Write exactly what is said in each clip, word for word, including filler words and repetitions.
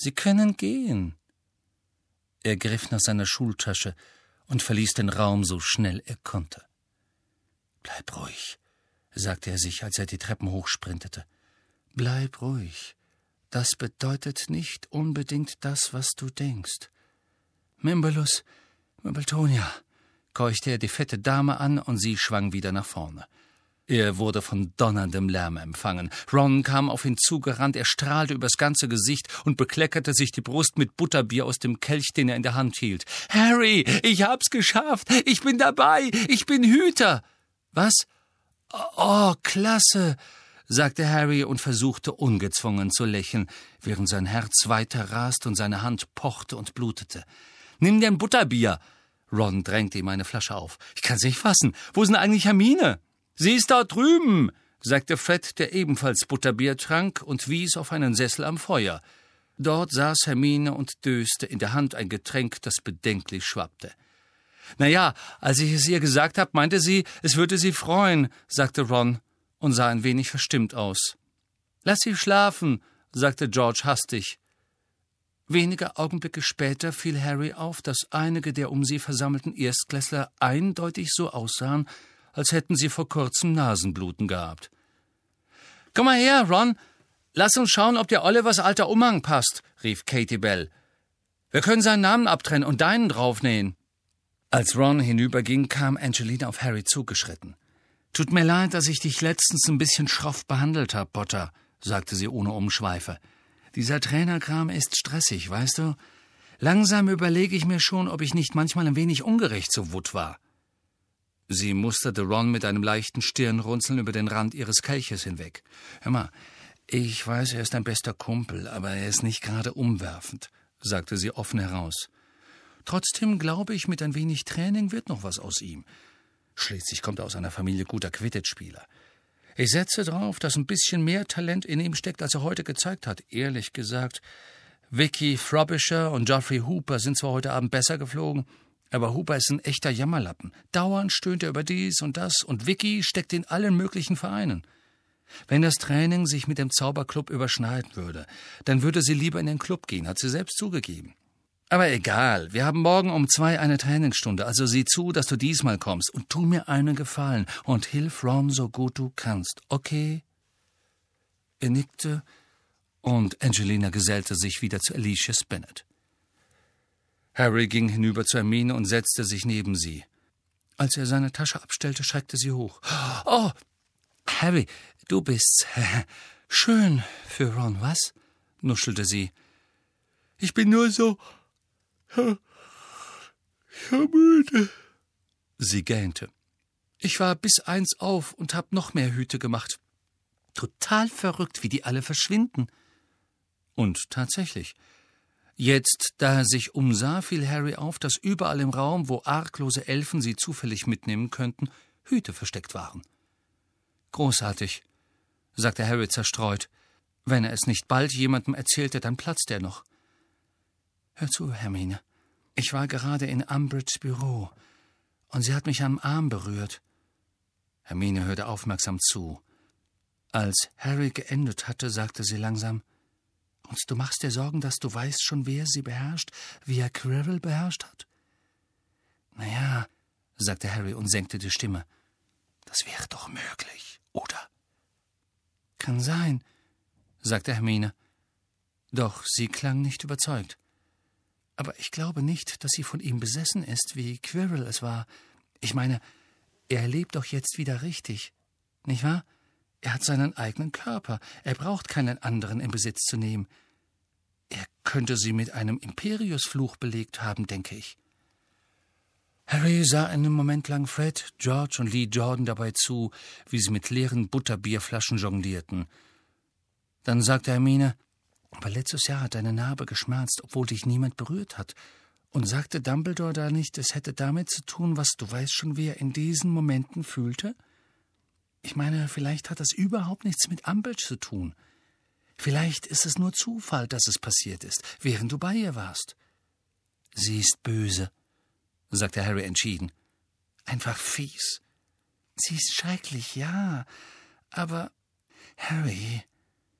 »Sie können gehen.« Er griff nach seiner Schultasche und verließ den Raum so schnell er konnte. »Bleib ruhig«, sagte er sich, als er die Treppen hochsprintete. »Bleib ruhig. Das bedeutet nicht unbedingt das, was du denkst.« »Mimbalus, Mimbletonia«, keuchte er die fette Dame an, und sie schwang wieder nach vorne. Er wurde von donnerndem Lärm empfangen. Ron kam auf ihn zugerannt, er strahlte übers ganze Gesicht und bekleckerte sich die Brust mit Butterbier aus dem Kelch, den er in der Hand hielt. »Harry, ich hab's geschafft! Ich bin dabei! Ich bin Hüter!« »Was? Oh, klasse«, sagte Harry und versuchte ungezwungen zu lächeln, während sein Herz weiter raste und seine Hand pochte und blutete. »Nimm dir ein Butterbier!« Ron drängte ihm eine Flasche auf. »Ich kann's nicht fassen. Wo ist denn eigentlich Hermine?« »Sie ist dort drüben«, sagte Fred, der ebenfalls Butterbier trank, und wies auf einen Sessel am Feuer. Dort saß Hermine und döste, in der Hand ein Getränk, das bedenklich schwappte. »Na ja, als ich es ihr gesagt habe, meinte sie, es würde sie freuen«, sagte Ron und sah ein wenig verstimmt aus. »Lass sie schlafen«, sagte George hastig. Wenige Augenblicke später fiel Harry auf, dass einige der um sie versammelten Erstklässler eindeutig so aussahen, als hätten sie vor kurzem Nasenbluten gehabt. »Komm mal her, Ron, lass uns schauen, ob der Olivers alter Umhang passt«, rief Katie Bell. »Wir können seinen Namen abtrennen und deinen draufnähen.« Als Ron hinüberging, kam Angelina auf Harry zugeschritten. »Tut mir leid, dass ich dich letztens ein bisschen schroff behandelt habe, Potter«, sagte sie ohne Umschweife. »Dieser Trainerkram ist stressig, weißt du? Langsam überlege ich mir schon, ob ich nicht manchmal ein wenig ungerecht zu Wood war.« Sie musterte Ron mit einem leichten Stirnrunzeln über den Rand ihres Kelches hinweg. »Hör mal, ich weiß, er ist dein bester Kumpel, aber er ist nicht gerade umwerfend«, sagte sie offen heraus. »Trotzdem glaube ich, mit ein wenig Training wird noch was aus ihm. Schließlich kommt er aus einer Familie guter Quidditch-Spieler. Ich setze drauf, dass ein bisschen mehr Talent in ihm steckt, als er heute gezeigt hat. Ehrlich gesagt, Vicky Frobisher und Geoffrey Hooper sind zwar heute Abend besser geflogen, aber Hooper ist ein echter Jammerlappen. Dauernd stöhnt er über dies und das, und Vicky steckt in allen möglichen Vereinen. Wenn das Training sich mit dem Zauberclub überschneiden würde, dann würde sie lieber in den Club gehen, hat sie selbst zugegeben. Aber egal, wir haben morgen um zwei eine Trainingsstunde, also sieh zu, dass du diesmal kommst, und tu mir einen Gefallen und hilf Ron so gut du kannst, okay?« Er nickte, und Angelina gesellte sich wieder zu Alicia Spinnet. Harry ging hinüber zu Hermine und setzte sich neben sie. Als er seine Tasche abstellte, schreckte sie hoch. »Oh, Harry, du bist's. Schön für Ron, was?« nuschelte sie. »Ich bin nur so... so müde.« Sie gähnte. »Ich war bis eins auf und hab noch mehr Hüte gemacht. Total verrückt, wie die alle verschwinden.« Und tatsächlich... Jetzt, da er sich umsah, fiel Harry auf, dass überall im Raum, wo arglose Elfen sie zufällig mitnehmen könnten, Hüte versteckt waren. »Großartig«, sagte Harry zerstreut. »Wenn er es nicht bald jemandem erzählte, dann platzt er noch.« »Hör zu, Hermine. Ich war gerade in Umbridges Büro, und sie hat mich am Arm berührt.« Hermine hörte aufmerksam zu. Als Harry geendet hatte, sagte sie langsam: »Und du machst dir Sorgen, dass du weißt schon, wer sie beherrscht, wie er Quirrell beherrscht hat?« »Na ja«, sagte Harry und senkte die Stimme. »Das wäre doch möglich, oder?« »Kann sein«, sagte Hermine. Doch sie klang nicht überzeugt. »Aber ich glaube nicht, dass sie von ihm besessen ist, wie Quirrell es war. Ich meine, er lebt doch jetzt wieder richtig, nicht wahr? Er hat seinen eigenen Körper. Er braucht keinen anderen in Besitz zu nehmen. Er könnte sie mit einem Imperiusfluch belegt haben, denke ich.« Harry sah einen Moment lang Fred, George und Lee Jordan dabei zu, wie sie mit leeren Butterbierflaschen jonglierten. Dann sagte Hermine: »Aber letztes Jahr hat deine Narbe geschmerzt, obwohl dich niemand berührt hat. Und sagte Dumbledore da nicht, es hätte damit zu tun, was du weißt schon, wie er in diesen Momenten fühlte? Ich meine, vielleicht hat das überhaupt nichts mit Umbridge zu tun. Vielleicht ist es nur Zufall, dass es passiert ist, während du bei ihr warst.« »Sie ist böse«, sagte Harry entschieden. »Einfach fies. Sie ist schrecklich, ja, aber Harry,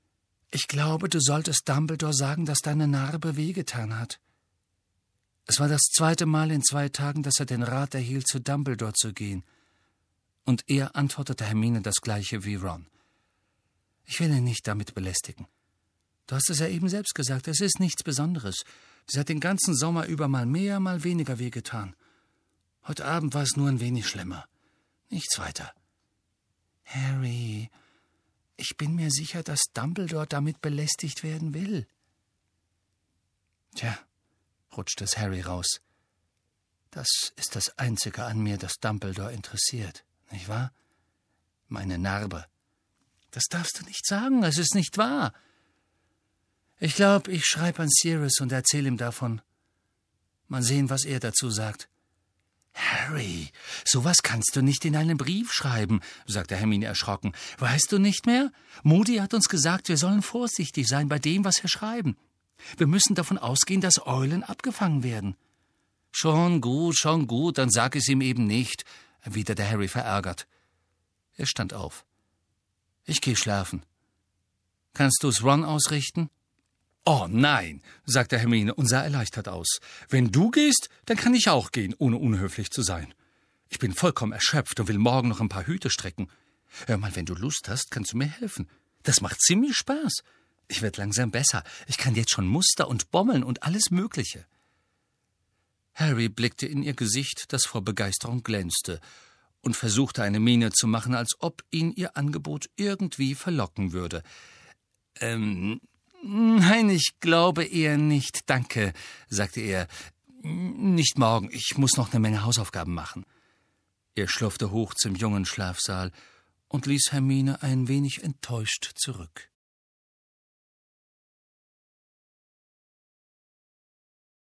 »Ich glaube, du solltest Dumbledore sagen, dass deine Narbe wehgetan hat.« Es war das zweite Mal in zwei Tagen, dass er den Rat erhielt, zu Dumbledore zu gehen. Und er antwortete Hermine das Gleiche wie Ron. »Ich will ihn nicht damit belästigen. Du hast es ja eben selbst gesagt, es ist nichts Besonderes. Sie hat den ganzen Sommer über mal mehr, mal weniger wehgetan. Heute Abend war es nur ein wenig schlimmer. Nichts weiter.« »Harry, ich bin mir sicher, dass Dumbledore damit belästigt werden will.« »Tja«, rutschte es Harry raus, »das ist das Einzige an mir, das Dumbledore interessiert, nicht wahr? Meine Narbe.« »Das darfst du nicht sagen, es ist nicht wahr.« »Ich glaube, ich schreibe an Sirius und erzähle ihm davon. Mal sehen, was er dazu sagt.« »Harry, sowas kannst du nicht in einen Brief schreiben«, sagte Hermine erschrocken. »Weißt du nicht mehr? Moody hat uns gesagt, wir sollen vorsichtig sein bei dem, was wir schreiben. Wir müssen davon ausgehen, dass Eulen abgefangen werden.« »Schon gut, schon gut, dann sag es ihm eben nicht«, erwiderte Harry verärgert. Er stand auf. »Ich gehe schlafen. Kannst du's Ron ausrichten?« »Oh nein«, sagte Hermine und sah erleichtert aus. »Wenn du gehst, dann kann ich auch gehen, ohne unhöflich zu sein. Ich bin vollkommen erschöpft und will morgen noch ein paar Hüte stricken. Hör mal, wenn du Lust hast, kannst du mir helfen. Das macht ziemlich Spaß. Ich werde langsam besser. Ich kann jetzt schon Muster und Bommeln und alles Mögliche.« Harry blickte in ihr Gesicht, das vor Begeisterung glänzte, und versuchte eine Miene zu machen, als ob ihn ihr Angebot irgendwie verlocken würde. »Ähm, nein, ich glaube eher nicht, danke«, sagte er. »Nicht morgen, ich muss noch eine Menge Hausaufgaben machen.« Er schlurfte hoch zum jungen Schlafsaal und ließ Hermine ein wenig enttäuscht zurück.